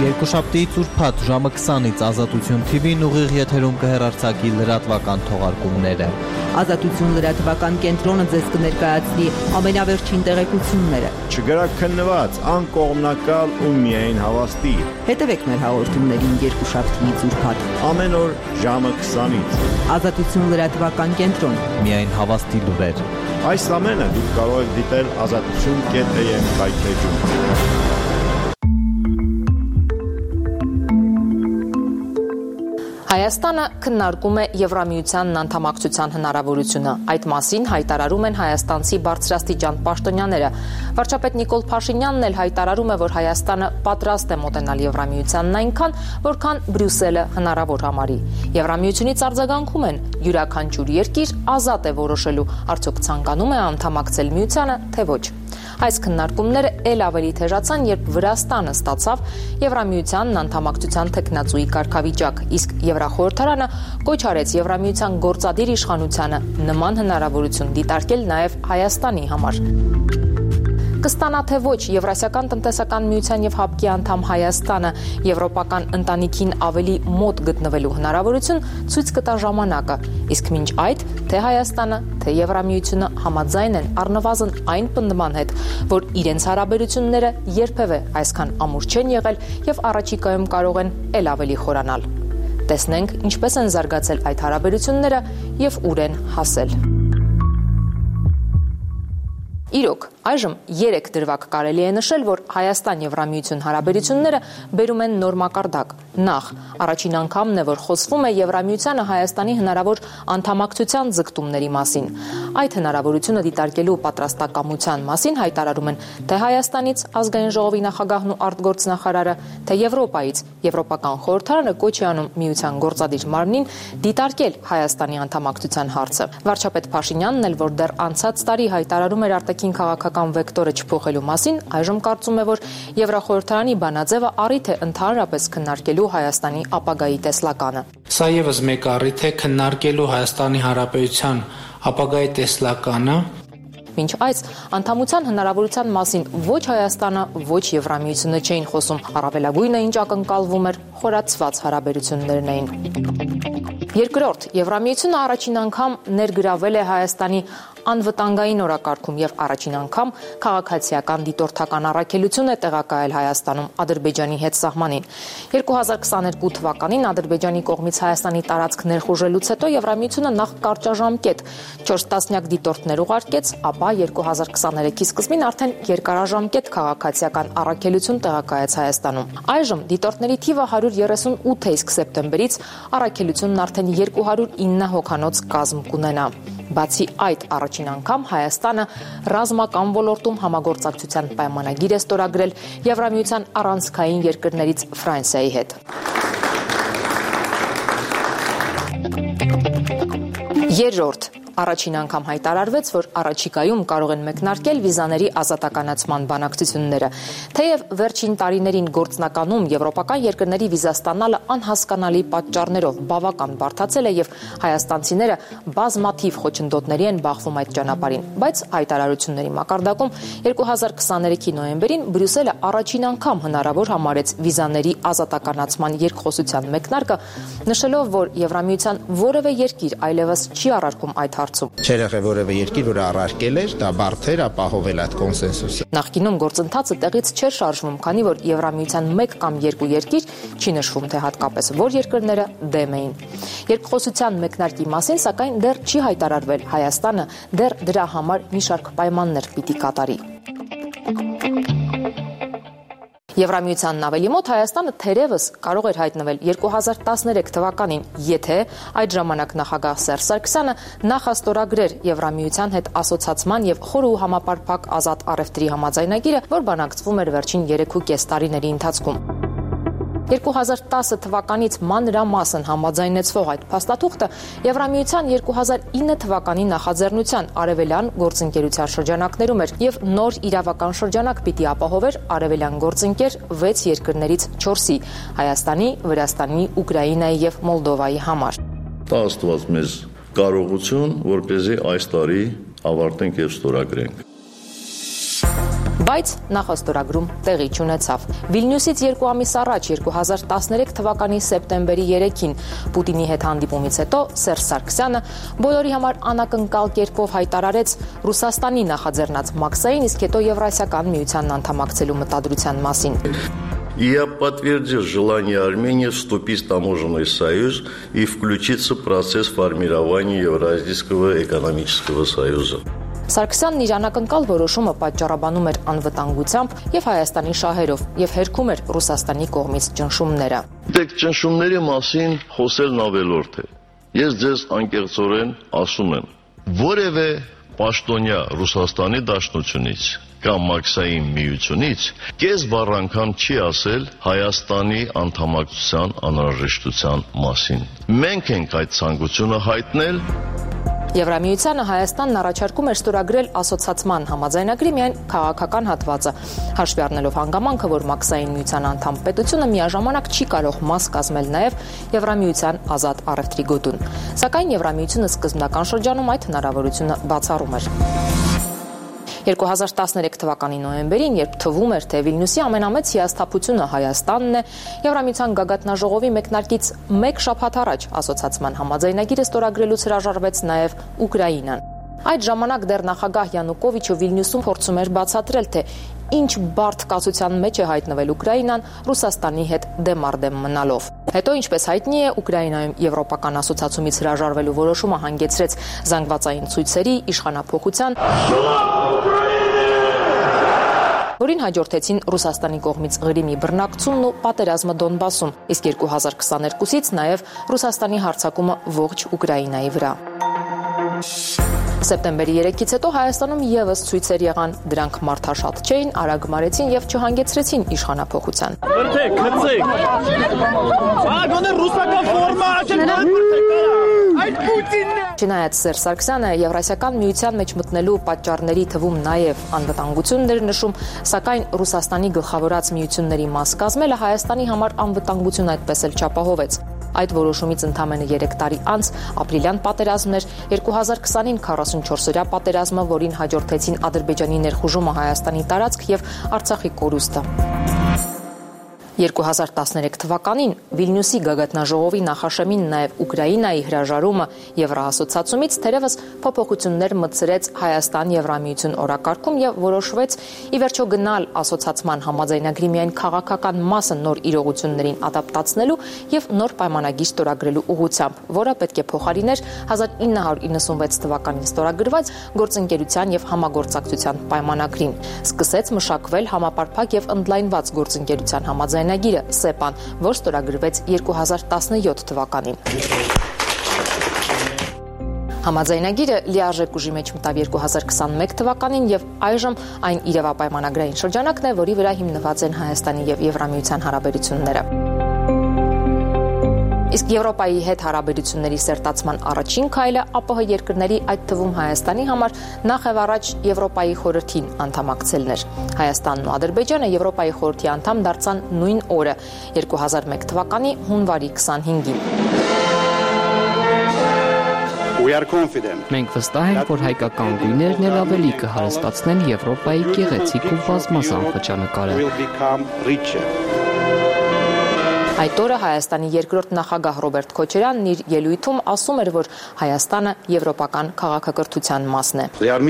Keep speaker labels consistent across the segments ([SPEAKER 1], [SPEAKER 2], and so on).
[SPEAKER 1] Երկուշաբթիից ուրբաթ ժամը 20-ից Ազատություն TV-ն ուղիղ եթերում կհեռարձակի լրատվական թողարկումները։
[SPEAKER 2] Ազատություն լրատվական կենտրոնը ձեզ կներկայացնի ամենավերջին տեղեկությունները։
[SPEAKER 3] Չգրաքննված, անկողմնակալ ու միայն հավաստի։
[SPEAKER 2] Հետևեք մեր հաղորդումներին երկուշաբթիից ուրբաթ։
[SPEAKER 3] Ամեն օր ժամը 20-ից։
[SPEAKER 2] Ազատություն լրատվական կենտրոն։
[SPEAKER 1] Միայն հավաստի լուրեր։
[SPEAKER 3] Այս ամենը դուք կարող եք դիտել azatutun.am կայքեջում։
[SPEAKER 4] Հայաստանը քննարկում է Եվրամիությանն անդամակցության հնարավորությունը։ Այդ մասին հայտարարում են հայաստանցի բարձրաստիճան պաշտոնյաները։ Վարչապետ Նիկոլ Փաշինյանն էլ հայտարարում է, որ Հայաստանը պատրաստ է մոտենալ Եվրամիությանն այնքան, որքան Բրյուսելը հնարավոր համարի։ Եվրամիությունից արձագանքում են՝ յուրաքանչյուր երկիր ազատ է որոշելու, արդյոք ցանկանում է անդամակցել միությանը, թե ոչ։ Այս քննարկումները ել ավելի թեժացան, երբ Վրաստանը ստացավ Եվրամիությանն անդամակցության թեկնածուի կարգավիճակ, իսկ Եվրախորհրդարանը կոչ արեց Եվրամիության գործադիր իշխանությանը նման հնարավորություն դիտարկել նաև Հայաստանի համար։ Կստանա թե ոչ Եվրասիական տնտեսական միության եւ ՀԱԲԿ-ի անդամ Հայաստանը եվրոպական ընտանիքին ավելի մոտ գտնվելու հնարավորություն ցույց կտա ժամանակը, իսկ մինչ այդ թե Հայաստանը, թե Եվրամիությունը համաձայն են առնվազն այն պնդման հետ, որ իրենց հարաբերությունները երբևէ այսքան ամուր չեն եղել եւ առաջիկայում կարող են ել ավելի խորանալ։ Տեսնենք ինչպես են զարգացել այդ հարաբերությունները եւ ուր են հասել։ Իրոք, այժմ 3 դրվագ կարելի է նշել, որ Հայաստան-Եվրամիություն հարաբերությունները բերում են նոր մակարդակ։ Նախ, առաջին անգամն է, որ խոսվում է Եվրամիությանը Հայաստանի հնարավոր անդամակցության ձգտումների մասին։ Այդ հնարավորությունը դիտարկելու պատրաստակամության մասին հայտարարում են թե Հայաստանից ազգային ժողովի նախագահն ու արտգործնախարարը, թե Եվրոպայից Եվրոպական խորհրդարանը կոչ է անում միության գործադիր մարմնին դիտարկել Հայաստանի անդամակցության հարցը։ Վարչապետ Փաշինյանն էլ, որ դեռ անցած տարի հայտարարում էր արտաքին քաղաքական վեկտորը չփոխելու մասին, այժմ կարծում է, որ Եվրախորհրդարանի բանաձևը առիթ է ընդհանրապես քննարկելու Հայաստանի ապագայի տեսլականը։
[SPEAKER 5] Սա եւս մեկ առիթ է քննարկելու Հայաստանի Հանրապետության ապագայի տեսլականը։
[SPEAKER 4] Մինչ այս անդամության հնարավորության մասին ոչ Հայաստանը, ոչ Եվրամիությունը չէին խոսում, առավելագույնը ինչ ակնկալվում էր խորացված հարաբերություններն էին։ Երկրորդ, Եվրամիությունը առաջին անգամ ներգրավել է Հայաստանի անվտանգային օրակարգում եւ առաջին անգամ քաղաքացիական դիտորդական առաքելություն է տեղակայել Հայաստանում Ադրբեջանի հետ սահմանին։ 2022 թվականին Ադրբեջանի կողմից Հայաստանի տարածք ներխուժելուց հետո Եվրամիությունը նախ կարճաժամկետ 4 տասնյակ դիտորդներ ուղարկեց, ապա 2023-ի սկզբին արդեն երկարաժամկետ քաղաքացիական առաքելություն տեղակայեց Հայաստանում։ Այժմ դիտորդների թիվը 138 է, իսկ սեպտեմբերից առաքելությունն արդեն 209 հոգանոց կազմ կունենա։ Բացի այդ, առաջին անգամ Հայաստանը ռազմական ոլորտում համագործակցության պայմանագիր է ստորագրել Եվրամիության առանցքային երկրներից Ֆրանսիայի հետ։ Երրորդ, առաջին անգամ հայտարարվեց, որ առաջիկայում կարող են մեկնարկել վիզաների ազատականացման բանակցությունները։ Թեև վերջին տարիներին գործնականում եվրոպական երկրների վիզա ստանալը անհասկանալի պատճառներով բավական բարդացել է եւ հայաստանցիները բազմաթիվ խոչընդոտների են բախվում այդ ճանապարհին, բայց հայտարարությունների մակարդակում 2023-ի նոյեմբերին Բրյուսելը առաջին անգամ հնարավոր համարեց վիզաների ազատականացման երկխոսության մեկնարկը, նշելով, որ Եվրամիության որևէ երկիր այլևս չի առարկում այդ
[SPEAKER 6] Չէր եղել որևէ երկիր, որը առարկել էր, դա բարդ էր ապահովել այդ կոնսենսուսը։
[SPEAKER 4] Նախկինում գործընթացը տեղից չէր շարժվում, քանի որ Եվրամիության 1 կամ 2 երկիր, չի նշվում թե հատկապես որ երկրները դեմ էին։ Երկխոսության մեկնարկի մասին, սակայն դեռ չի հայտարարվել, Հայաստանը դեռ դրա համար մի շարք պայմաններ պիտի կատարի։ Եվրամիությանն ավելի մոտ Հայաստանը թերևս կարող էր հայտնվել 2013 թվականին, եթե այդ ժամանակ նախագահ Սերժ Սարգսյանը նախաստորագրեր Եվրամիության հետ ասոցացման եւ խոր ու համապարփակ ազատ առևտրի համաձայնագիրը, որ բանակցվում էր վերջին 3.5 տարիների ընթացքում։ 2010 թվականից մանրամասն համաձայնեցվող այդ փաստաթուղթը Եվրամիության 2009 թվականի նախաձեռնության արևելյան գործընկերության շրջանակներում էր եւ նոր իրավական շրջանակ պիտի ապահովեր արևելյան գործընկեր 6 երկրներից 4-ի՝ Հայաստանի, Վրաստանի, Ուկրաինայի եւ Մոլդովայի համար։
[SPEAKER 7] Դա ստված մեզ կարողություն, որպեսզի այս տարի ավարտենք եւ ստորագրենք։
[SPEAKER 4] Բայց նախաստորագրում տեղի չունեցավ։ Վիլնյուսից 2 ամիս առաջ 2013 թվականի սեպտեմբերի 3-ին Պուտինի հետ հանդիպումից հետո Սերժ Սարգսյանը բոլորի համար անակնկալ կերպով հայտարարեց Ռուսաստանի նախաձեռնած Մաքսային, իսկ հետո Եվրասիական միությանն անդամակցելու մտադրության մասին։
[SPEAKER 7] Я подтвердил желание Армении вступить в таможенный союз и включиться в процесс формирования Евразийского экономического союза.
[SPEAKER 4] Սարգսյանն իր անակնկալ որոշումը պատճառաբանում էր անվտանգությամբ եւ Հայաստանի շահերով եւ հերքում էր Ռուսաստանի կողմից ճնշումները։
[SPEAKER 7] Դեք ճնշումների մասին խոսելն ավելորդ է։ Ես ձեզ անկեղծորեն ասում եմ, որևէ պաշտոնյա Ռուսաստանի Դաշնությունից կամ Մաքսային միությունից կես բառ անգամ չի ասել Հայաստանի անդամակցության անհրաժեշտության մասին։ Մենք ենք այդ ցանկությունը հայտնել։
[SPEAKER 4] Եվրամիությանը Հայաստանն առաջարկում էր ստորագրել ասոցացման համաձայնագրի միայն քաղաքական հատվածը, հաշվի առնելով հանգամանքը, որ Մաքսային միության անդամ պետությունը միաժամանակ չի կարող մաս կազմել նաև Եվրամիության ազատ առևտրի գոտուն։ Սակայն Եվրամիությունը սկզբնական շրջանում այդ հնարավորությունը բացառում էր։ 2013 թվականի նոյեմբերին, երբ թվում էր, թե Վիլնյուսի ամենամեծ հիասթափությունը Հայաստանն է, Եվրամիության գագաթնաժողովի մեկնարկից 1 շաբաթ առաջ ասոցացման համաձայնագիրը ստորագրելուց հրաժարվեց նաև Ուկրաինան։ Այդ ժամանակ դեռ նախագահ Յանուկովիչը Վիլնյուսում փորձում էր բացատրել, թե ինչ բարդ կացության մեջ է հայտնվել Ուկրաինան Ռուսաստանի հետ դեմարդեմ մնալով։ Հետո, ինչպես հայտնի է, Ուկրաինայում եվրոպական ասոցացումից հրաժարվելու որոշումը հանգեցրեց զանգվածային ցույցերի, իշխանափոխության, որին հաջորդեցին Ռուսաստանի կողմից Ղրիմի բռնակցումն ու պատերազմը Դոնբասում, իսկ 2022-ից նաև Ռուսաստանի հարձակումը ողջ Ուկրաինայի վրա։ Սեպտեմբերի 3-ից հետո Հայաստանում եւս ցույցեր եղան, դրանք մարդաշատ չէին, արագ մարեցին եւ չհանգեցրեցին իշխանափոխության։
[SPEAKER 8] Բրթեք, քցեք։ Ագոնե ռուսական ֆորմա այդ Պուտինն է։
[SPEAKER 4] Չնայած Սերժ Սարգսյանը Եվրասիական միության մեջ մտնելու պատճառների թվում նաև անվտանգությունն էր նշում, սակայն Ռուսաստանի գլխավորած միությունների մաս կազմելը Հայաստանի համար անվտանգություն այդպես էլ չապահովեց։ Այդ որոշումից ընդամենը 3 տարի անց ապրիլյան պատերազմն էր, 2020-ին 44-օրյա պատերազմը, որին հաջորդեցին Ադրբեջանի ներխուժումը Հայաստանի տարածք եւ Արցախի կորուստը։ 2013 թվականին Վիլնյուսի գագաթնաժողովի նախաշեմին նաև Ուկրաինայի հրաժարումը Եվրոասոցիացումից թերևս փոփոխություններ մտցրեց Հայաստան-Եվրամիություն օրակարգում եւ որոշվեց ի վերջո գնալ ասոցիացման համաձայնագրի միայն քաղաքական մասը նոր իրողություններին ադապտացնելու եւ նոր պայմանագիր ստորագրելու ուղղությամբ, որը պետք է փոխարիներ 1996 թվականին ստորագրված գործընկերության եւ համագործակցության պայմանագրին։ Սկսեց մշակվել համապարփակ եւ ընդլայնված գործընկերության համաձայնագիրը ՍԵՊԱ-ն, որ ստորագրվեց 2017 թվականին։ Համաձայնագիրը լիարժեք ուժի մեջ մտավ 2021 թվականին եւ այժմ այն իրավապայմանագրային շրջանակն է, որի վրա հիմնված են Հայաստանի եւ Եվրամիության հարաբերությունները։ Իսկ Եվրոպայի հետ հարաբերությունների սերտացման առաջին քայլը ԱՊՀ երկրների, այդ թվում Հայաստանի համար նախ եւ առաջ Եվրոպայի խորհրդին անդամակցելն էր։ Հայաստանն ու Ադրբեջանը Եվրոպայի խորհրդի անդամ դարձան նույն օրը 2001 թվականի հունվարի 25-ին։
[SPEAKER 9] Մենք վստահ ենք, որ հայկական գույներն էլ ավելի կհարստացնեն Եվրոպայի գեղեցիկ ու բազմազան խճանկարը։
[SPEAKER 4] Այդ օրը Հայաստանի երկրորդ նախագահ Ռոբերտ Քոչարյանն իր ելույթում ասում էր, որ Հայաստանը եվրոպական քաղաքակրթության մասն է։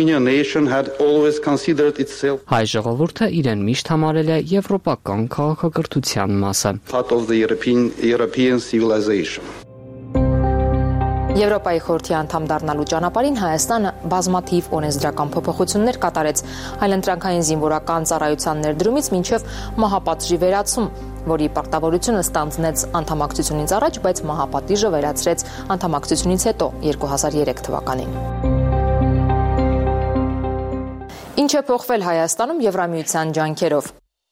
[SPEAKER 9] Հայ ժողովուրդը իրեն միշտ համարել է եվրոպական քաղաքակրթության մասը։
[SPEAKER 4] Եվրոպայի խորհրդի անդամ դառնալու ճանապարհին Հայաստանը բազմաթիվ օրենսդրական փոփոխություններ կատարեց, այլընտրանքային զինվորական ծառայության ներդրումից մինչև մահապատժի վերացում, որի պարտավորությունը ստանձնեց անդամակցությունից առաջ, բայց մահապատիժը վերացրեց անդամակցությունից հետո 2003 թվականին։ Ինչ է փոխվել Հայաստանում Եվրամիության ջանքերով։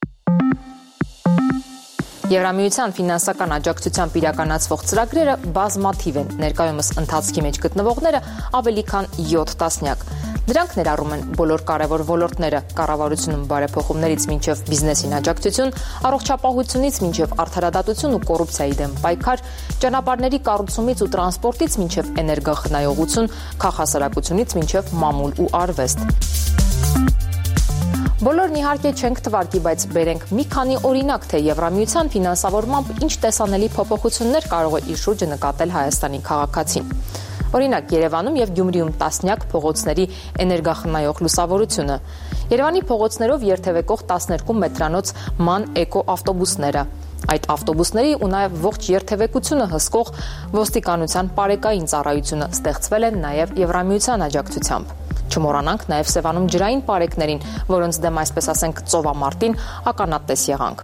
[SPEAKER 4] Եվրամիության ֆինանսական աջակցությամբ իրականացվող ծրագրերը բազմաթիվ են, ներկայումս ընթացքի մեջ գտնվողները ավելի քան 7 տասնյակ։ Դրանք ներառում են բոլոր կարևոր ոլորտները՝ կառավարությունում բարեփոխումներից մինչև բիզնեսին աջակցություն, առողջապահությունից մինչև արդարադատություն ու կոռուպցիայի դեմ պայքար, ճանապարհների կառուցումից ու տրանսպորտից մինչև էներգախնայողություն, քաղաքասարակությունից մինչև մամուլ ու արվեստ։ Բոլորն իհարկե չենք թվարկի, բայց բերենք մի քանի օրինակ, թե Եվրամիության ֆինանսավորմամբ ինչ տեսանելի փոփոխություններ կարող է իր շուրջը նկատել Հայաստանի քաղաքացին։ Օրինակ, Երևանում եւ Գյումրիում տասնյակ փողոցների էներգախնայող լուսավորությունը։ Երևանի փողոցներով երթևեկող 12 մետրանոց ման էկո ավտոբուսները։ Այդ ավտոբուսների ու նաև ողջ երթևեկությունը հսկող ոստիկանության պարեկային ծառայությունը ստեղծվել են նաև Եվրամիության աջակցությամբ։ Չմոռանանք նաև Սևանում ջրային պարեկներին, որոնց դեմ, այսպես ասենք, ծովամարտին ականատես եղանք։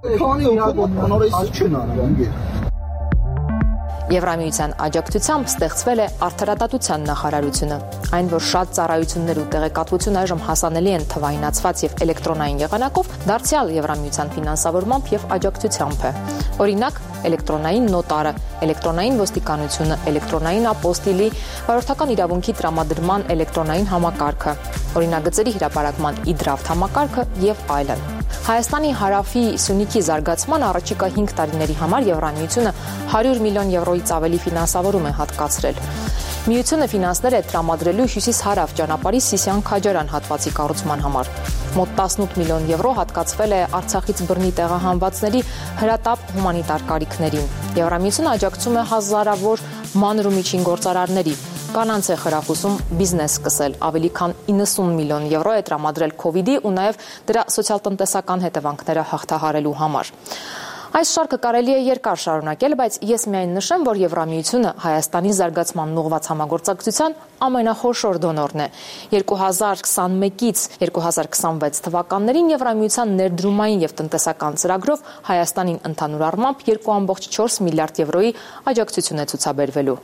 [SPEAKER 4] Եվրամիության աջակցությամբ ստեղծվել է արդարադատության նախարարությունը, այն, որ շատ ծառայություններ ու տեղեկատվություն այժմ հասանելի են թվայնացված եւ էլեկտրոնային եղանակով, դարձյալ Եվրամիության ֆինանսավորմամբ եւ աջակցությամբ է։ Օրինակ, էլեկտրոնային նոտարը, էլեկտրոնային ոստիկանությունը, էլեկտրոնային ապոստիլի, վարորդական իրավունքի տրամադրման էլեկտրոնային համակարգը, օրինագծերի հրապարակման e-draft համակարգը եւ այլն։ Հայաստանի հարավի Սյունիքի զարգացման առաջիկա 5 տարիների համար Եվրամիությունը 100 միլիոն եվրոից ավելի ֆինանսավորում է հատկացրել։ Միությունը ֆինանսներ է տրամադրելու հյուսիս-հարավ ճանապարհի Սիսիան-Քաջարան հատվածի կառուցման համար։ Մոտ 18 միլիոն եվրո հատկացվել է Արցախից բռնի տեղահանվածների հրատապ հումանիտար կարիքներին։ Եվրամիությունը աջակցում է հազարավոր մանր ու միջին գործարարների։ Կանանց է խրախուսում բիզնես սկսել, ավելի քան 90 միլիոն եվրո է տրամադրել COVID-ի ու նաև դրա սոցիալ-տնտեսական հետևանքները հաղթահարելու համար։ Այս շարքը կարելի է երկար շարունակել, բայց ես միայն նշեմ, որ Եվրամիությունը Հայաստանի զարգացմանն ուղղված համագործակցության ամենախոշոր դոնորն է։ 2021-ից 2026 թվականներին Եվրամիության ներդրումային եւ տնտեսական ծրագրով Հայաստանին ընդհանուր առմամբ 2.4 միլիարդ եվրոյի աջակցություն է ցուցաբերվելու։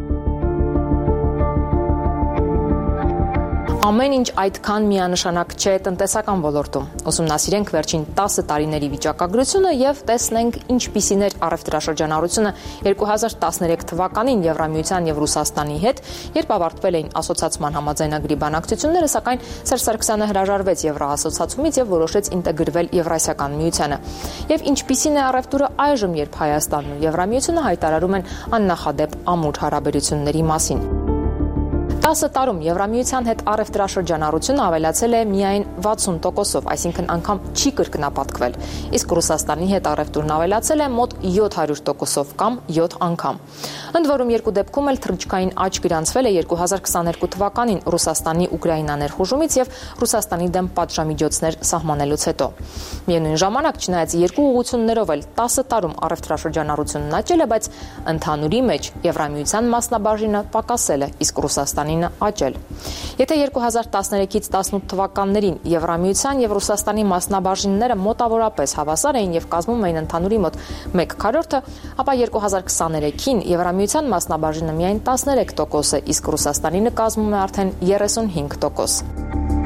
[SPEAKER 4] Ամեն ինչ այդքան միանշանակ չէ տնտեսական ոլորտում։ Ուսումնասիրենք վերջին 10 տարիների վիճակագրությունը եւ տեսնենք ինչպիսին էր առևտրաշրջանառությունը 2013 թվականին Եվրամիության եւ Ռուսաստանի հետ, երբ ավարտվել էին ասոցիացման համաձայնագրի բանակցությունները, սակայն Սերժ Սարգսյանը հրաժարվեց Եվրոասոցիացումից եւ որոշեց ինտեգրվել Եվրասիական միությանը։ Եվ ինչպիսին է առևտուրը այժմ, երբ Հայաստանն ու Եվրամիությունը հայտարարում են աննախադեպ ամուր հարաբերությունների մասին։ 10 տարում Եվրամիության հետ առևտրաշրջանառությունը ավելացել է միայն 60%-ով, այսինքն անգամ չի կրկնապատկվել, իսկ Ռուսաստանի հետ առևտուրն ավելացել է մոտ 700%-ով կամ 7 անգամ։ Ընդ որում երկու դեպքում էլ թռչքային աճ գրանցվել է 2022 թվականին Ռուսաստանի Ուկրաինա ներխուժումից եւ Ռուսաստանի դեմ պատժամիջոցներ սահմանելուց հետո։ Միևնույն ժամանակ, չնայած երկու ուղղություններով էլ 10 տարում առևտրաշրջանառությունն աճել է, բայց ընդհանուրի մեջ Եվրամիության մասնաբաժինը պակասել է, իսկ Ռուսաստանի աճել։ Եթե 2013-ից 18 թվականներին Եվրամիության եւ Ռուսաստանի մասնաբաժինները մոտավորապես հավասար էին եւ կազմում էին ընդհանուրի մոտ 1/4, ապա 2023-ին Եվրամիության մասնաբաժինը միայն 13% է, իսկ Ռուսաստանինը կազմում է արդեն 35%։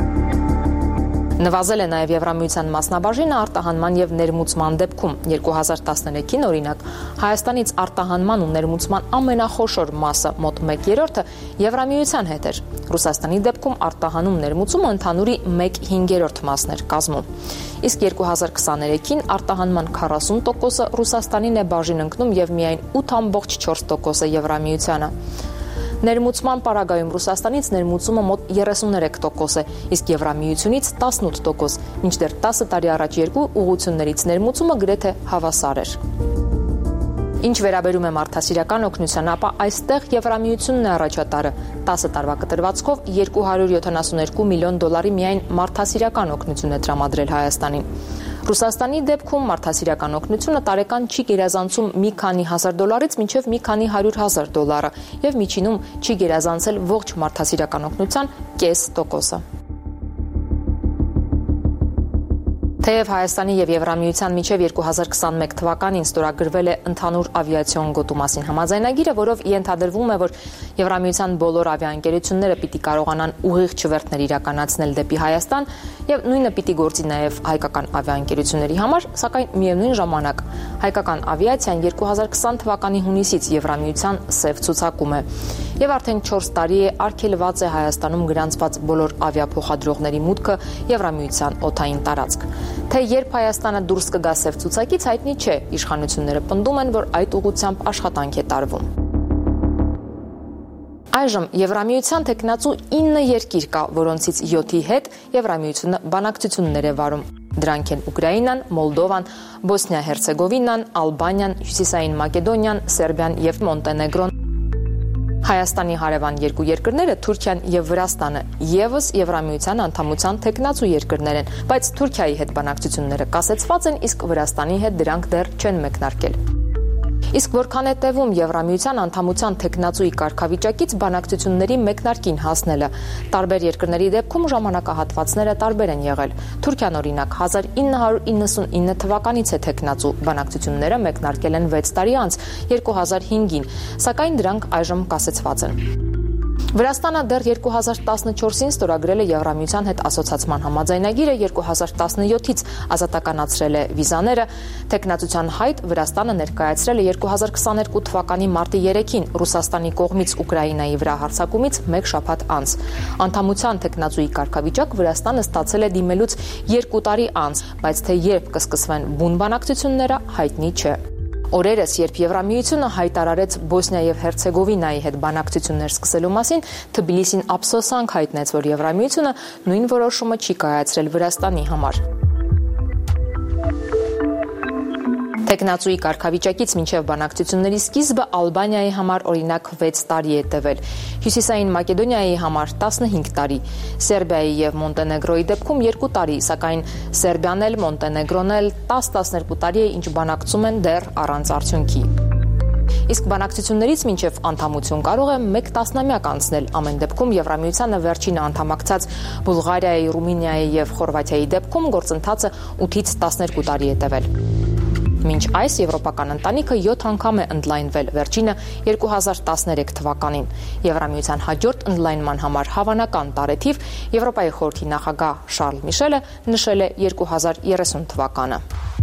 [SPEAKER 4] Նվազել է նաև Եվրամիության մասնաբաժինը արտահանման եւ ներմուծման դեպքում։ 2013-ին օրինակ Հայաստանից արտահանման ու ներմուծման ամենախոշոր մասը մոտ 1/3-ը Եվրամիության հետ էր։ Ռուսաստանի դեպքում արտահանում ներմուծումը ընդհանուրի 1/5 մասն էր կազմում։ Իսկ 2023-ին արտահանման 40%-ը Ռուսաստանին է բաժին ընկնում եւ միայն 8.4%-ը Եվրամիությանը։ Ներմուծման պարագայում Ռուսաստանից ներմուծումը մոտ 33% է, իսկ Եվրամիությունից 18%, մինչդեռ 10 տարի առաջ երկու ուղղություններից ներմուծումը գրեթե հավասար էր։ Ինչ վերաբերում է մարդասիրական օգնության, ապա այստեղ Եվրամիությունն է առաջատարը։ 10 տարվա կտրվածքով 272 միլիոն դոլարի միայն մարդասիրական օգնություն է տրամադրել Հայաստանին։ Ռուսաստանի դեպքում մարդասիրական օգնությունը տարեկան չի գերազանցում մի քանի հազար դոլարից մինչև մի քանի 100,000 դոլարը եւ միջինում չի գերազանցել ողջ մարդասիրական օգնության 0.5%-ը։ Թեև Հայաստանի եւ Եվրամիության միջև 2021 թվականին ստորագրվել է ընդհանուր ավիացիոն գոտու մասին համաձայնագիրը, որով ենթադրվում է, որ Եվրամիության բոլոր ավիաընկերությունները պիտի կարողանան ուղիղ չվերթներ իրականացնել դեպի Հայաստան եւ նույնը պիտի գործի նաեւ հայկական ավիաընկերությունների համար, սակայն միևնույն ժամանակ հայկական ավիացիան 2020 թվականի հունիսից Եվրամիության սև ցուցակում է եւ արդեն 4 տարի է արգելված է Հայաստանում գրանցված բոլոր ավիափոխադրողների մուտքը Եվրամիության օդային տարածք։ Թե երբ Հայաստանը դուրս կգա սև ցուցակից, հայտնի չէ, իշխանությունները պնդում են, որ այդ ուղղությամբ աշխատանք է տարվում։ Այժմ Եվրամիության տեխնացու 9 երկիր կա, որոնցից 7-ի հետ Եվրամիությունը բանակցություններ է վարում։ Դրանք են Ուկրաինան, Մոլդովան, Բոսնիա-Հերցեգովինան, Ալբանիան, Հյուսիսային Մակեդոնիան, Սերբիան եւ Մոնտենեգրոն։ Հայաստանի հարևան երկու երկրները Թուրքիան եւ Վրաստանը եւս Եվրամիության անդամության տեխնացու երկրներ են, բայց Թուրքիայի հետ բանակցությունները կասեցված են, իսկ Վրաստանի հետ դրանք դեռ չեն մեկնարկել։ Իսկ որքան է տևում Եվրամիության անդամության տեխնացուի կարգավիճակից բանակցությունների մեկնարկին հասնելը, տարբեր երկրների դեպքում ժամանակահատվածները տարբեր են եղել։ Թուրքիան օրինակ 1999 թվականից է տեխնացու, բանակցությունները մեկնարկել են 6 տարի անց 2005-ին, սակայն դրանք այժմ կասեցված են։ Վրաստանը դեռ 2014-ին ստորագրել է Եվրամիության հետ ասոցացման համաձայնագիրը, 2017-ից ազատականացրել է վիզաները, տեխնացության հայտ Վրաստանը ներկայացրել է 2022 թվականի մարտի 3-ին Ռուսաստանի կողմից Ուկրաինայի վրա հարձակումից 1 շաբաթ անց։ Անդամության տեխնացուի կարգավիճակ Վրաստանը ստացել է դիմելուց 2 տարի անց, բայց թե երբ կսկսվեն բուն բանակցությունները, հայտնի չէ։ Օրերս, երբ Եվրամիությունը հայտարարեց Բոսնիա եւ Հերցեգովինայի հետ բանակցություններ սկսելու մասին, Թբիլիսին ափսոսանք հայտնեց, որ Եվրամիությունը նույն որոշումը չի կայացրել Վրաստանի համար։ Տեխնացուի կարգավիճակից մինչև բանակցությունների սկիզբը Ալբանիայի համար օրինակ 6 տարի է տևել, Հյուսիսային Մակեդոնիայի համար 15 տարի, Սերբիայի եւ Մոնտենեգրոյի դեպքում 2 տարի, սակայն Սերբիան էլ Մոնտենեգրոն էլ 10-12 տարի է, ինչ բանակցում են դեռ առանց արդյունքի։ Իսկ բանակցություններից մինչև անդամություն կարող է 1 տասնամյակ անցնել, ամեն դեպքում Եվրամիությանը վերջինը անդամակցած Բուլղարիայի, Ռումինիայի եւ Խորվաթիայի դեպքում գործընթացը 8-ից 12 տարի է տևել։ Մինչ այս եվրոպական ընտանիքը 7 անգամ է ընդլայնվել, վերջինը 2013 թվականին։ Եվրամիության հաջորդ ընդլայնման համար հավանական տարեթիվ Եվրոպայի խորհրդի նախագահ Շարլ Միշելը նշել է 2030 թվականը։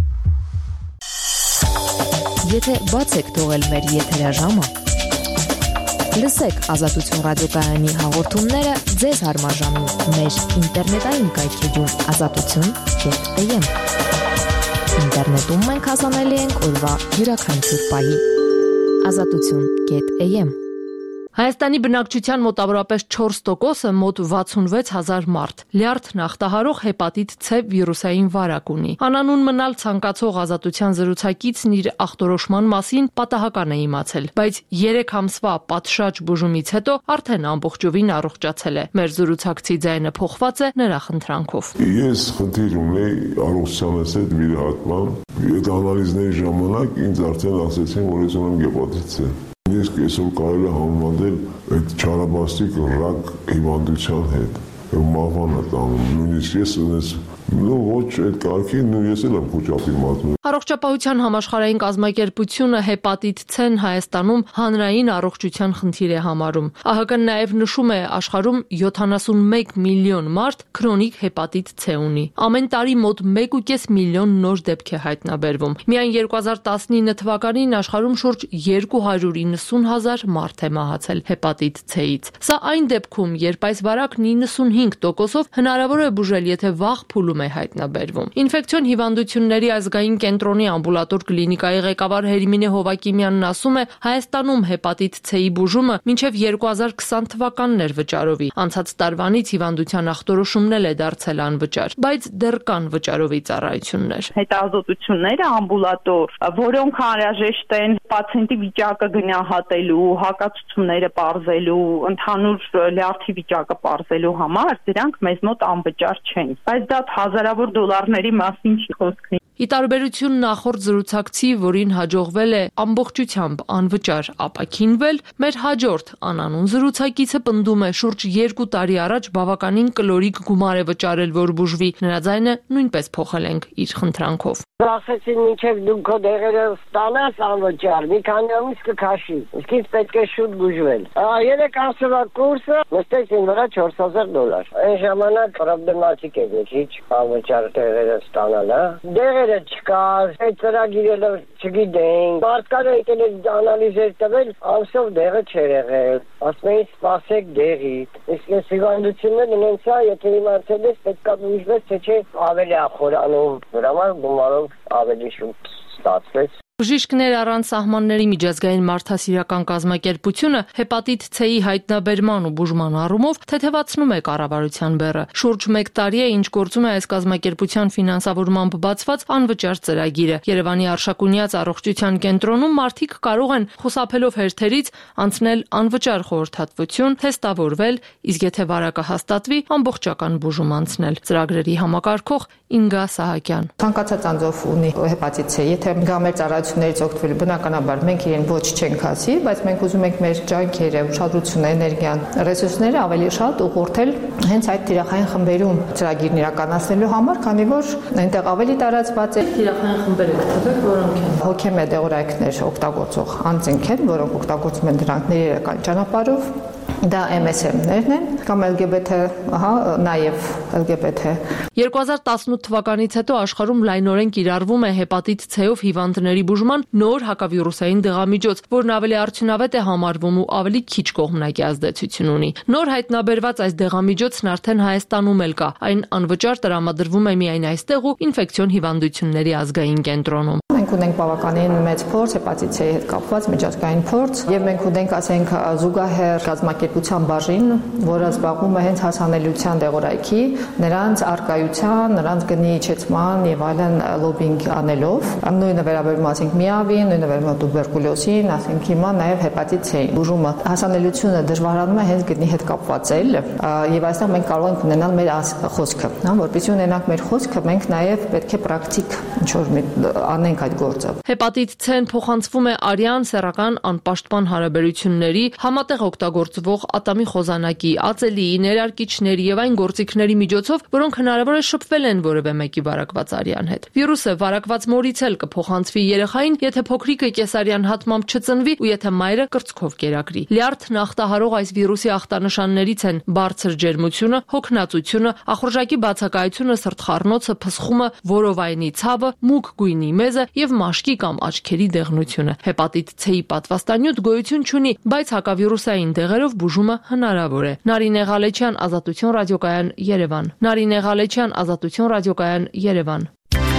[SPEAKER 2] Եթե բաց եք թողել մեր եթերաժամը, լսեք Ազատություն ռադիոկայանի հաղորդումները ձեզ հարմար ժամին մեր ինտերնետային կայքեջում azatutun.am Ինտերնետում մենք հասանելի ենք օրվա յուրաքանչյուր պահի։ azatutun.am
[SPEAKER 10] Հայաստանի բնակչության մոտավորապես 4%-ը մոտ 66,000 մարդ լյարդ ախտահարող հեպատիտ C վիրուսային վարակ ունի։ Անանուն մնալ ցանկացող ազատության զրուցակիցն իր ախտորոշման մասին պատահական է իմացել, բայց 3 ամսվա պատշաճ բուժումից հետո արդեն ամբողջովին առողջացել է։ Մեր զրուցակցի ձայնը փոխված է նրա խնդրանքով։
[SPEAKER 11] Ես խնդիր ունեի առողջությանս հետ վիրահատման։ Այդ անալիզների ժամանակ ինձ արդեն ասեցին, որ ես ունեմ հեպատիտ C։ Ես այսօր կարելի է համեմատել այդ չարաբաստիկ ռակ հիվանդության հետ։ Մահվան է տանում, նույնիսկ ես ունես ոչ այդ կարգին, ես էլ եմ խոճապի մատնում։
[SPEAKER 10] Առողջապահության համաշխարհային կազմակերպությունը հեպատիտ C-ն Հայաստանում հանրային առողջության խնդիր է համարում։ ԱՀԿ-ն նաև նշում է, աշխարհում 71 միլիոն մարդ քրոնիկ հեպատիտ C ունի։ Ամեն տարի մոտ 1.5 միլիոն նոր դեպք է հայտնաբերվում։ Միայն 2019 թվականին աշխարհում շուրջ 290,000 մարդ է մահացել հեպատիտ C-ից։ Սա այն դեպքում, երբ այս վարակն 95%-ով հնարավոր է բուժել, եթե վաղ փուլում է հայտնաբերվում։ Ինֆեկցիոն հիվանդությունների ազգային կենտրոնի ամբուլատոր կլինիկայի ղեկավար Հերմինե Հովակիմյանն ասում է, Հայաստանում հեպատիտ C-ի բուժումը մինչև 2020 թվականն էր վճարովի։ Անցած տարվանից հիվանդության ախտորոշումն է դարձել անվճար, բայց դեռ կան վճարովի ծառայություններ։
[SPEAKER 12] Հետազոտությունները ամբուլատոր, որոնք անհրաժեշտ են պացիենտի վիճակը գնահատելու, հակացությունները պարզելու, ընդհանուր լյարդի վիճակը պարզելու համար, դրանք մեզ մոտ անվճար չեն։ Բայց դա հազարավոր դոլարների մասին չի խոսքը։
[SPEAKER 10] Ի տարբերություն նախորդ զրուցակցի, որին հաջողվել է ամբողջությամբ անվճար ապաքինվել, մեր հաջորդ անանուն զրուցակիցը պնդում է շուրջ 2 տարի առաջ բավականին կլորիկ գումար է վճարել, որ բուժվի։ Նրա ձայնը նույնպես փոխել ենք իր խնդրանքով։
[SPEAKER 13] Ասեցին մինչև դու քո դեղերը ստանաս անվճար, մի քանի ամիս կքաշի։ Իսկ ինձ պետք է շուտ բուժվել։ 3 ամսվա կուրսը նստեցին վրա $4,000։ Այն ժամանակ պրոբլեմատիկ է քիչ անվճար դեղերը ստանալը։ Դեղերը չկար, այդ ծրագիրը չգիտեին։ Մարդկանը եկել է անալիզեր տվել, ամսով դեղը չէր եղել։ ասում էին սպասեք դեղի։ Իսկ այս հիվանդությունները ունենցա, եթե իմացել ես, պետք է ուժվես, թե չէ ավելի ախորանում, դրա համար գումարով ավելի շուտ ստացվեց։
[SPEAKER 10] Բժիշկներ առանց սահմանների միջազգային մարդասիրական կազմակերպությունը հեպատիտ C-ի հայտնաբերման ու բուժման առումով թեթևացնում է կառավարության բեռը։ Շուրջ 1 տարի է, ինչ գործում է այս կազմակերպության ֆինանսավորմամբ բացված անվճար ծրագիրը։ Երևանի Արշակունյաց առողջության կենտրոնում մարդիկ կարող են խուսափելով հերթերից անցնել անվճար խորհրդատվություն, թեստավորվել, իսկ եթե վարակը հաստատվի, ամբողջական բուժում անցնել։ Ծրագրերի համակարգող Ինգա Սահակյան։
[SPEAKER 14] Ցանկացած անձով ունի հեպատիտ C, եթե գամեր ծառայություններից օգտվելու բնականաբար մենք իրեն ոչ չենք ասի, բայց մենք ուզում ենք մեր ջանքերը, ուշադրությունը, էներգիան, ռեսուրսները ավելի շատ ուղղորդել հենց այդ թիրախային խմբերում ծրագիրն իրականացնելու համար, քանի որ այնտեղ ավելի տարածված է
[SPEAKER 10] թիրախային խմբերը գտնվեք, որոնք են
[SPEAKER 14] հոգեմեդեղորայքներ օգտագործող անձինք են, որոնք օգտագործում են դրանք ներերական ճանապարհով։ Դա MSM-ներն են կամ LGBT, նաև LGBT։
[SPEAKER 10] 2018 թվականից հետո աշխարհում լայնորեն կիրառվում է հեպատիտ C-ով հիվանդների բուժման նոր հակավիրուսային դեղամիջոց, որն ավելի արդյունավետ է համարվում ու ավելի քիչ կողմնակի ազդեցություն ունի։ Նոր հայտնաբերված այս դեղամիջոցն արդեն Հայաստանում էլ կա։ Այն անվճար տրամադրվում է միայն այստեղ ու ինֆեկցիոն հիվանդությունների ազգային կենտրոնում։
[SPEAKER 14] Մենք ունենք բավականին մեծ փորձ հեպատիտ C-ի հետ կապված միջազգային փորձ, եւ մենք ունենք, ասենք, զուգահեռ կազմակերպության բաժին, որը զբաղվում է հենց հասանելիության դեղորայքի, նրանց արկայության, նրանց գնի իջեցման եւ այլն լոբինգ անելով։ Նույնը վերաբերում ասենք միավին, նույնը վերաբերում տուբերկուլոզին, ասենք հիմա նաեւ հեպատիտ C-ին։ Բուժումը հասանելիությունը դժվարանում է հենց գնի հետ կապված էլ, եւ այստեղ մենք կարող ենք ունենալ մեր խոսքը, որպեսզի ունենանք մեր խոսքը, մենք նաեւ պետք է պրակտիկ ինչ-որ անենք այդ գործը։
[SPEAKER 10] Հեպատիտ C-ն փոխանցվում է արյան, սեռական, անպաշտպան հարաբերությունների, համատեղ օգտագործվող ատամի խոզանակի, ածելի, ներարկիչների եւ այն գործիքների միջոցով, որոնք հնարավոր է շփվել են որևէ մեկի վարակված արյան հետ։ Վիրուսը վարակված մորից էլ կփոխանցվի երեխային, եթե փոքրիկը կեսարյան հատմամբ չծնվի ու եթե մայրը կրծքով կերակրի։ Լյարդ նախտահարող այս վիրուսի ախտանշաններից են բարձր ջերմությունը, հոգնածությունը, ախորժակի բացակայությունը, սրտխառնոցը, փսխումը, որովայնի ցավը, մուգ գույնի մեզը եւ մաշկի կամ աչքերի դեղնությունը։ Հեպատիտ C-ի պատվաստանյութ գոյություն չունի, բայց հակավիրուսային դեղերով բուժումը հնարավոր է։ Նարինե Ղալեչյան, Ազատություն ռադիոկայան, Երևան։ Նարինե Ղալեչյան, Ազատություն ռադիոկայան, Երևան։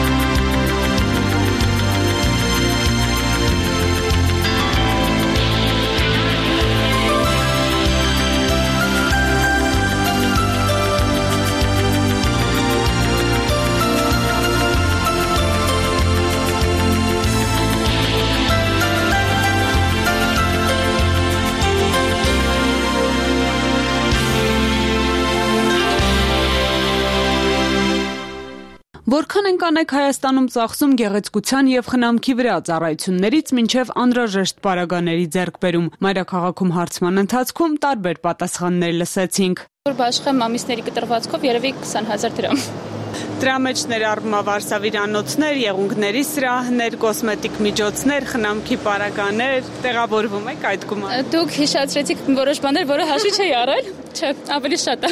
[SPEAKER 15] Որքան են կանայք Հայաստանում ծախսում գեղեցկության եւ խնամքի վրա ծառայություններից մինչեւ անհրաժեշտ պարագաների ձեռքբերում։ Մայրաքաղաքում հարցման ընթացքում տարբեր պատասխաններ լսեցինք։
[SPEAKER 16] Որ բաշխեմ ամիսների կտրվածքով երևի 20,000 դրամ։
[SPEAKER 15] Դրա մեջ ներառվում է վարսավիրանոցներ, եղունգների սրահներ, կոսմետիկ միջոցներ, խնամքի պարագաներ, տեղավորվում եք այդ գումարը։
[SPEAKER 16] Դուք հիշեցրեցիք որոշ բաներ, որը հաշվի չի առել։ Չէ, ավելի շատ է։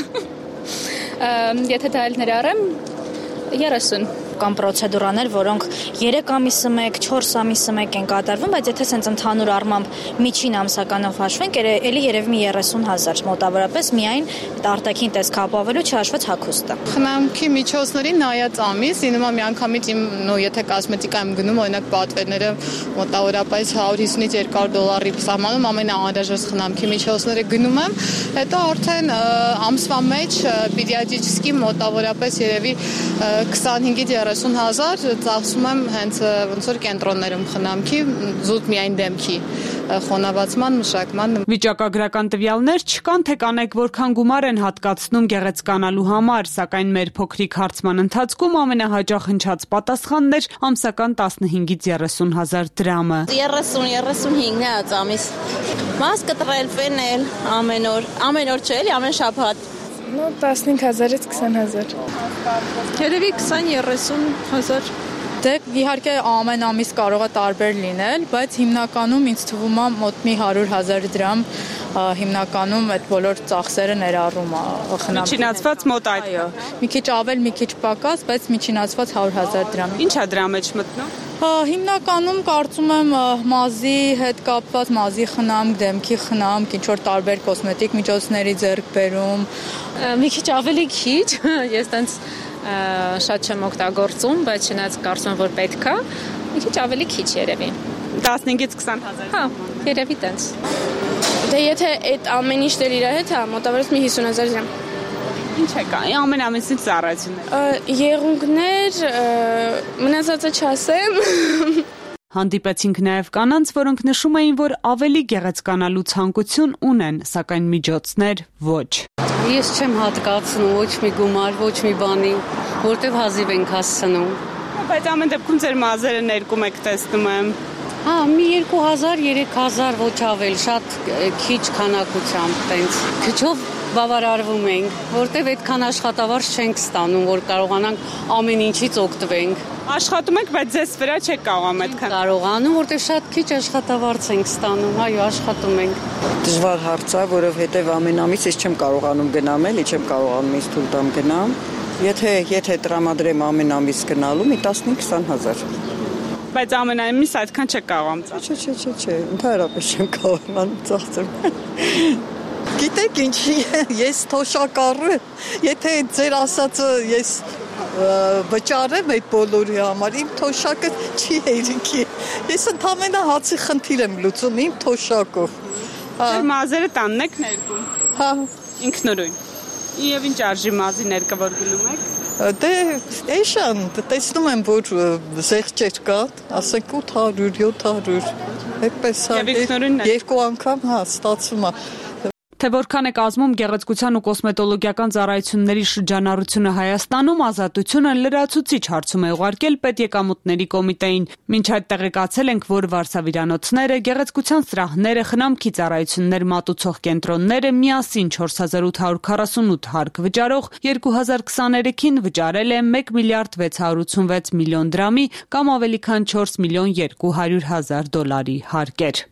[SPEAKER 16] Եթե դա էլ ներառեմ 30
[SPEAKER 17] կամ պրոցեդուրաներ, որոնք 3 ամիսը մեկ, 4 ամիսը մեկ են կատարվում, բայց եթե սենց ընդհանուր առմամբ միջին ամսականով հաշվենք, էլի երևի 30,000 մոտավորապես միայն արտաքին տեսք ապավելու չհաշված հագուստը։
[SPEAKER 18] Խնամքի միջոցներին նայած ամիս, ինձ միանգամից իմ, եթե կոսմետիկա եմ գնում, օրինակ պատվերները մոտավորապես 150-ից $200 սահմանում ամենաանհրաժեշտ խնամքի միջոցները գնում եմ, հետո արդեն ամսվա մեջ պեդիատրիչսկի մոտավորապես երևի 25-ից 30,000 ծախսում եմ հենց ոնց որ կենտրոններում խնամքի, զուտ միայն դեմքի խոնավացման, մշակման։
[SPEAKER 15] Վիճակագրական տվյալներ չկան, թե կանայք որքան գումար են հատկացնում գեղեցկանալու համար, սակայն մեր փոքրիկ հարցման ընթացքում ամենահաճախ հնչած պատասխանն էր ամսական 15-ից 30,000 դրամը։
[SPEAKER 19] 30-35-ն է ամիս։ Մաս կտրել, ֆենել, ամեն օր չէ, էլի ամեն շաբաթ։
[SPEAKER 18] 15,000-ից 20,000։
[SPEAKER 16] Երևի 20-30,000։
[SPEAKER 18] Դե իհարկե ամեն ամիս կարող է տարբեր լինել, բայց հիմնականում ինձ թվում է մոտ մի 100,000 դրամ հիմնականում այդ բոլոր ծախսերը ներառում է խնամքի։
[SPEAKER 15] Միջինացված մոտ այդ։
[SPEAKER 18] Այո, մի քիչ ավել, մի քիչ պակաս, բայց միջինացված 100,000 դրամ։
[SPEAKER 15] Ինչ է դրա մեջ մտնում։
[SPEAKER 18] Հիմնականում կարծում եմ մազի հետ կապված մազի խնամք, դեմքի խնամք, ինչ որ տարբեր կոսմետիկ միջոցների ձեռքբերում,
[SPEAKER 16] մի քիչ ավելի քիչ, ես տենց շատ չեմ օգտագործում, բայց չնայած կարծում եմ, որ պետք է, մի քիչ ավելի քիչ երևի։
[SPEAKER 15] 15-ից 20,000։
[SPEAKER 16] Հա, երևի տենց։
[SPEAKER 20] Դե եթե այդ ամեն ինչ դեր իր հետ, հա, մոտավորապես մի 50,000 դրամ։
[SPEAKER 15] Ինչ է կա, ամեն ամիսից ծառայություններ։
[SPEAKER 20] Եղունգներ, մնացածը չասեմ։
[SPEAKER 15] Հանդիպեցինք նաև կանանց, որոնք նշում էին, որ ավելի գեղեցկանալու ցանկություն ունեն, սակայն միջոցներ ոչ։
[SPEAKER 21] Ես չեմ հատկացնում ոչ մի գումար, ոչ մի բանի, որտեվ հազիվ ենք հասցնում։
[SPEAKER 15] Բայց ամեն դեպքում ձեր մազերը ներկում եք տեսնում եմ։
[SPEAKER 21] Հա, մի 2000, 3000 ոչ ավել, շատ քիչ քանակությամբ տենց։ Քիչով բավարարվում ենք, որտեվ այդքան աշխատավարձ չենք ստանում, որ կարողանանք ամեն ինչից օգտվենք։
[SPEAKER 15] Աշխատում եք, բայց ձեզ վրա չեք կարողանում այդքան։
[SPEAKER 21] Կարողանում, որտեվ շատ քիչ աշխատավարձ ենք ստանում, այո, աշխատում ենք։
[SPEAKER 22] Դժվար հարց է, որովհետև ամեն ամիս ես չեմ կարողանում գնամ, էլի չեմ կարողանում ինձ թույլ տամ գնամ։ Եթե տրամադրեմ ամեն ամիս գնալու, մի 15-20,000։
[SPEAKER 15] Բայց ամեն ամիս այդքան չեք կարողանում։
[SPEAKER 22] Չէ, ընդհանրապես չեմ կարողանում ծախսել։ Գիտեք ինչ, ես թոշակառու, եթե ձեր ասածը ես վճարեմ այդ բոլորի համար, իմ թոշակը չի հերիքի։ Ես ընդամենը հացի խնդիր եմ լուծում իմ թոշակով։
[SPEAKER 15] Ձեր մազերը տանն եք ներկում։
[SPEAKER 22] Հա,
[SPEAKER 15] ինքնուրույն։ Եվ ինչ արժի մազի ներկը որ գնում եք։
[SPEAKER 22] Դե էշան, տեսնում եմ, որ զեղչեր կա, ասենք 800, 700, այդպես երկու անգամ ստացվում է։
[SPEAKER 15] Թե որքան է կազմում գեղեցկության ու կոսմետոլոգիական ծառայությունների շրջանառությունը Հայաստանում, Ազատությունը լրացուցիչ հարցում է ուղարկել Պետեկամուտների կոմիտեին։ Մինչ այդ տեղեկացել ենք, որ վարսավիրանոցները, գեղեցկության սրահները, խնամքի ծառայություններ մատուցող կենտրոնները միասին 4848 հարկ վճարող 2023-ին վճարել է 1 միլիարդ 686 միլիոն դրամի կամ ավելի քան 4 միլիոն 200 հազար դոլարի հարկեր։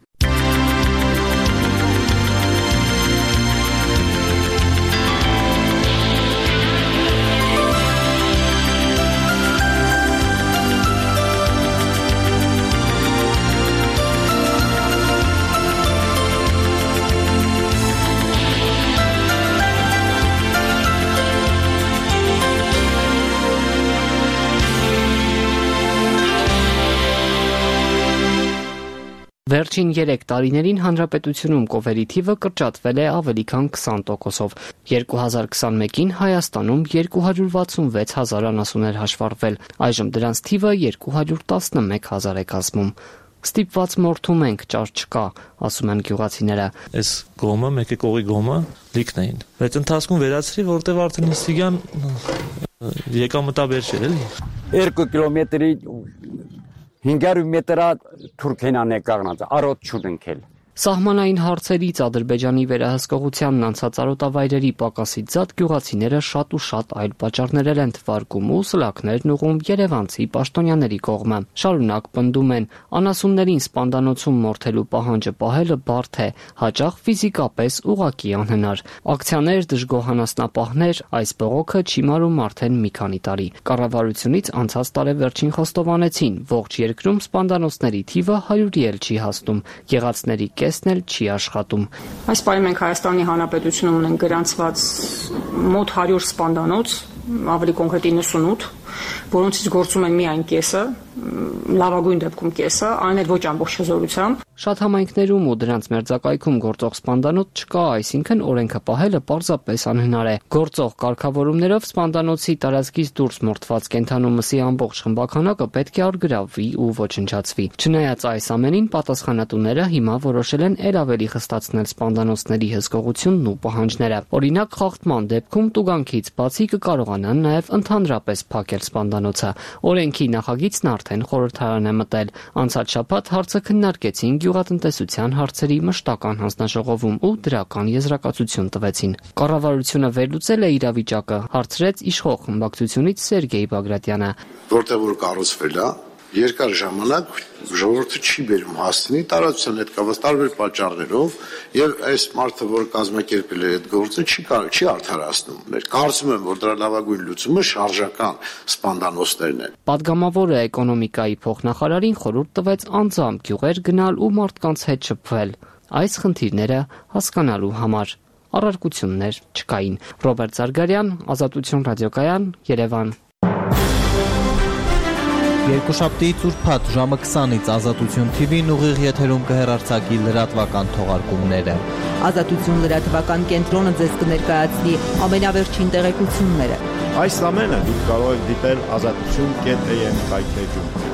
[SPEAKER 9] Վերջին 3 տարիներին հանրապետությունում կովերի թիվը կրճատվել է ավելի քան 20%-ով։ 2021-ին Հայաստանում 266,000 անասուններ հաշվառվել, այժմ դրանց թիվը 211,000 է կազմում։ Ստիպված մորթում ենք, ճար չկա, ասում են գյուղացիները։
[SPEAKER 23] Այս գոմը, մեկը կողի գոմը լիքն էին։ Բայց ընթացքում վերացրի, որտեղ արդեն Նստիգյան եկամտաբեր չէր, էլի։
[SPEAKER 24] 2 կիլոմետրի 500 մետրա Թուրքենան է կանգնած, արոտ չունենք էլ։
[SPEAKER 9] Սահմանային հարցերից Ադրբեջանի վերահսկողությանն անցած արոտավայրերի պակասից զատ գյուղացիները շատ ու շատ այլ պատճառներ են թվարկում ու սլաքներն ուղում երևանցի պաշտոնյաների կողմը։ Շարունակ պնդում են, անասուններին սպանդանոցում մորթելու պահանջը պահելը բարդ է, հաճախ ֆիզիկապես ուղղակի անհնար։ Ակցիաներ, դժգոհ այս բողոքը չի մարում արդեն մի քանի տարի։ Կառավարությունից անցած տարեվերջին խոստովանեցին, ողջ երկրում սպանդանոցների թիվը 100-ի էլ չի հասնում, եղածների կեսն էլ չի աշխատում։
[SPEAKER 25] Այս պահին մենք Հայաստանի Հանրապետությունում ունենք գրանցված մոտ 100 սպանդանոց, ավելի կոնկրետ 98, որոնցից գործում են միայն կեսը, լավագույն դեպքում կեսը, այն էլ ոչ ամբողջ հզորությամբ։
[SPEAKER 9] Շատ համայնքներում ու դրանց մերձակայքում գործող սպանդանոց չկա, այսինքն օրենքը պահելը պարզապես անհնար է։ Գործող կարգավորումներով սպանդանոցի տարածքից դուրս մորթված կենդանու մսի ամբողջ խմբականակը պետք է արգրավվի ու ոչնչացվի։ Չնայած այս ամենին, պատասխանատուները հիմա որոշել են ել ավելի խստացնել սպանդանոցների հսկողությունն ու պահանջները։ Օրինակ, խախտման դեպքում տուգանքից բացի կկարողանան նաև ընդհանրապես փակել սպանդանոցը։ Օրենքի նախագիծն արդեն խորհրդարան է մտել։ Անցած շաբաթ հարցը քննարկեցին գյուղատնտեսության հարցերի մշտական հանձնաժողովում ու դրական եզրակացություն տվեցին։ Կառավարությունը վերլուծել է իրավիճակը, հարցրեց իշխող խմբակցությունից Սերգեյ Բագրատյանը։
[SPEAKER 26] Որտեղ որ կառուցվել է,
[SPEAKER 1] երկար ժամանակ ժողովուրդը չի բերում հասցնի տարածության հետ կապված տարբեր պատճառներով եւ այս մարդը, որ կազմակերպել է այդ գործը, չի արդարացնում։ Կարծում եմ, որ դրա լավագույն լուծումը շարժական սպանդանոցներն են։
[SPEAKER 9] Պատգամավորը էկոնոմիկայի փոխնախարարին խորհուրդ տվեց անձամբ գյուղեր գնալ ու մարդկանց հետ շփվել այս խնդիրները հասկանալու համար։ Առարկություններ չկային։ Ռոբերտ Զարգարյան, Ազատություն ռադիոկայան, Երևան։
[SPEAKER 3] Երկուշաբթի ծուրփաթ ժամը 20-ից Ազատություն TV-ն ուղիղ եթերում կհեռարձակի լրատվական թողարկումները։
[SPEAKER 5] Ազատություն լրատվական կենտրոնը ձեզ կներկայացնի ամենավերջին տեղեկությունները։
[SPEAKER 6] Այս ամենը դուք կարող եք դիտել azatutun.am կայքէջում։